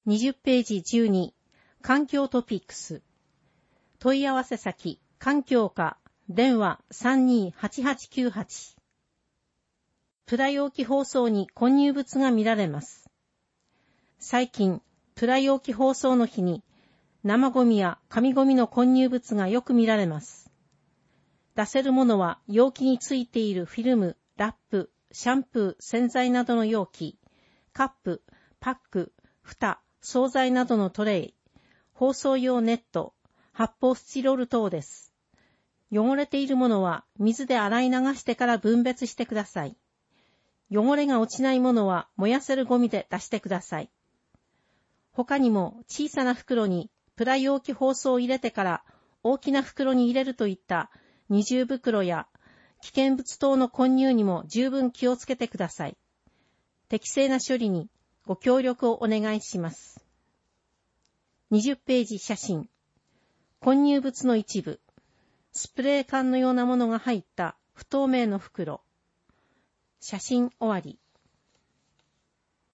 20ページ12、環境トピックス。問い合わせ先、環境課、電話328898。プラ容器包装に混入物が見られます。最近、プラ容器包装の日に、生ゴミや紙ゴミの混入物がよく見られます。出せるものは容器についているフィルム、ラップ、シャンプー、洗剤などの容器、カップ、パック、蓋、惣菜などのトレイ、包装用ネット、発泡スチロール等です。汚れているものは水で洗い流してから分別してください。汚れが落ちないものは燃やせるゴミで出してください。他にも小さな袋にプラ容器包装を入れてから大きな袋に入れるといった二重袋や危険物等の混入にも十分気をつけてください。適正な処理にご協力をお願いします。20ページ写真。混入物の一部。スプレー缶のようなものが入った不透明の袋。写真終わり。